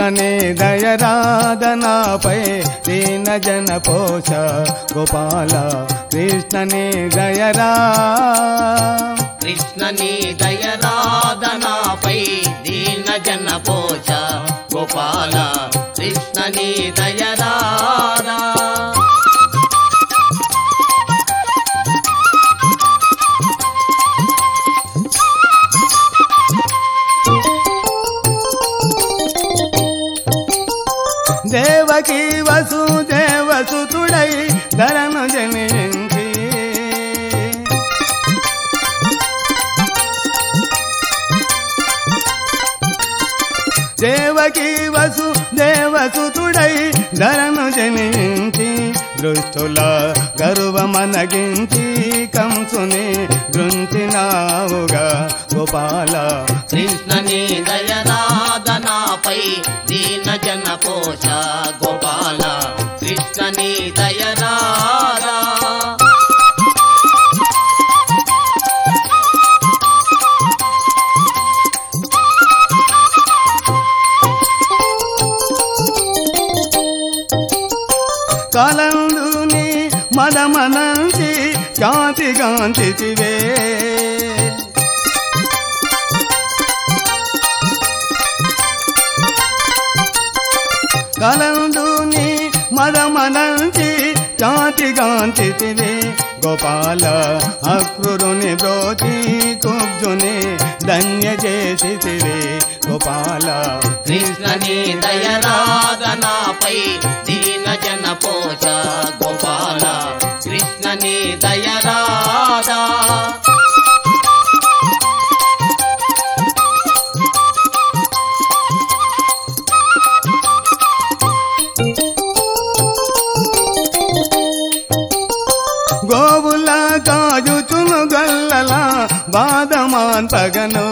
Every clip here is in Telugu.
నీ దయరాధనాపై దీన జన పోష గోపాల కృష్ణ నీ దయరా కృష్ణ నీ దయరాధనాపై దీన జన పోష గోపాల కృష్ణ నీ దయరాధ దేవకీ వసుదేవసుతుడై ధరను జనించి దేవకీ వసుదేవసుతుడై ధరను జనించి దృష్టుల గర్వమనగించి కంసుని దృంచినావుగా గోపాల కృష్ణ నీ దయరాధనాపై దీన జన పోష గోపాల కృష్ణ నీ దయరాధ కాలందుని మదమనంచి కాంతిగాంతివే కాలందుని మదమనంచి కాంతిగాంతివే గోపాల అక్రూరుని బ్రోచి కుబ్జుని ధన్య చేసివే గోపాల కృష్ణ నీ దయరాధనాపై దీన జన పోష గోపాల కృష్ణ నీ దయరాధ గోవుల కాజుతును గల్లల బాదమాన్ పగను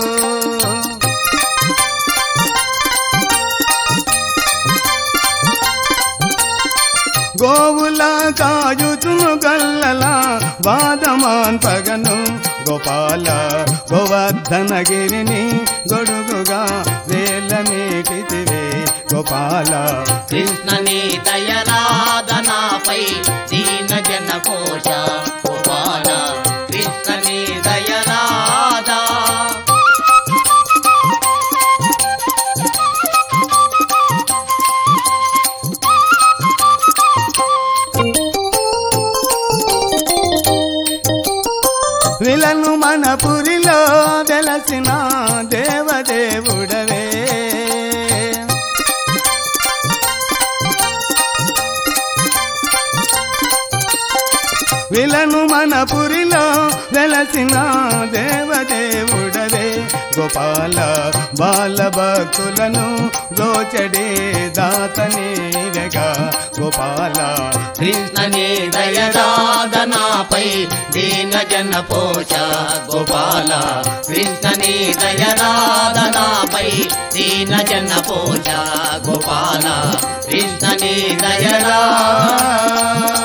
గోవుల కాజుతును గల్లల బాదమాన్ పగను గోపాల గోవర్ధనగిరిని గొడుగుగా వేలమేటివే గోపాల కృష్ణ నీ దయరాధనాపై దీన జన పోష గోపాల కృష్ణ నీ దయరాధ విలను మన పురిలో వెలసిన దేవదేవుడవే విలను మన పురిలో వెలసిన దేవదేవుడవే గోపాల బాల భక్తులను దోచడే దాతనేగా గోపాల కృష్ణ నీ దయరాధనాపై దీన జన పోష గోపాల కృష్ణ నీ దయరాధనాపై దీన జన పోష గోపాల కృష్ణ నీ దయరా